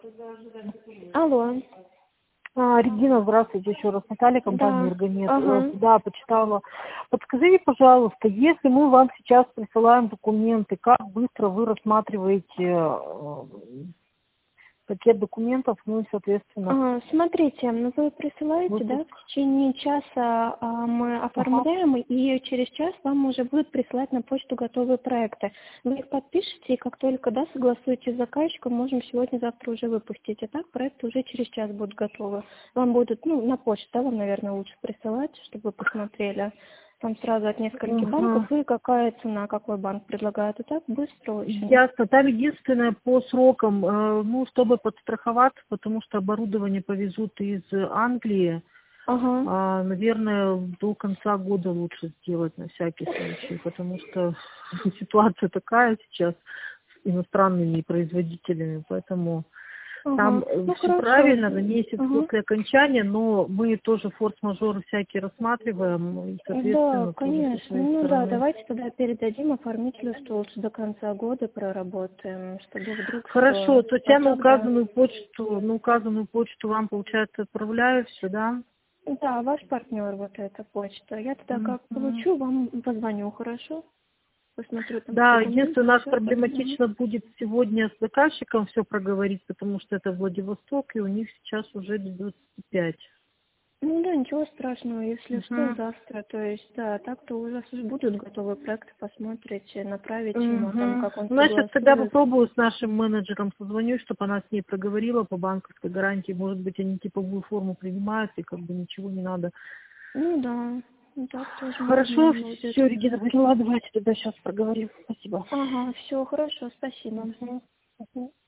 Алло. Регина, здравствуйте еще раз. Наталья, компания Да. «Эргомед». Ага. Да, почитала. Подскажите, пожалуйста, если мы вам сейчас присылаем документы, как быстро вы рассматриваете пакет документов, ну и, соответственно... Смотрите, вы присылаете, выпуск? да, в течение часа мы оформляем, и через час вам уже будут присылать на почту готовые проекты. Вы их подпишете, и как только, да, согласуете с заказчиком, можем сегодня-завтра уже выпустить. А так проекты уже через час будут готовы. Вам будут, ну, на почту, да, вам, наверное, лучше присылать, чтобы вы посмотрели. Там сразу от нескольких банков, и какая цена, какой банк предлагает. И так быстро очень. Ясно. Там единственное по срокам, ну, чтобы подстраховаться, потому что оборудование повезут из Англии, Ага. наверное, до конца года лучше сделать на всякий случай, потому что ситуация такая сейчас с иностранными производителями, поэтому там Ну, все хорошо. правильно, на месяц после окончания, но мы тоже форс-мажоры всякие рассматриваем, и, Да, соответственно, тоже со конечно. своей Ну да, стороны. давайте тогда передадим оформителю, что лучше до конца года проработаем, чтобы вдруг Хорошо, что. то А я на так, да. указанную почту вам, получается, отправляю все, да? Да, ваш партнер, вот эта почта. Я тогда как Мгм. получу, вам позвоню, хорошо? Посмотрю там Да, единственное, документы, у нас все. проблематично будет сегодня с заказчиком все проговорить, потому что это Владивосток, и у них сейчас уже без 25. Ну да, ничего страшного, если что, Мгм. завтра. То есть, да, так-то у вас уже будут готовые проекты, посмотрите, направить ему, там, Мгм. как он Ну, я сейчас тогда согласует. попробую с нашим менеджером созвонюсь, чтобы она с ней проговорила по банковской гарантии. Может быть, они типовую форму принимают, и как бы ничего не надо. Ну да, ну так тоже Хорошо, можно будет. все, Регина, поняла, давайте тогда сейчас проговорим. Спасибо. Ага, все, хорошо, спасибо. Мгм. Мгм.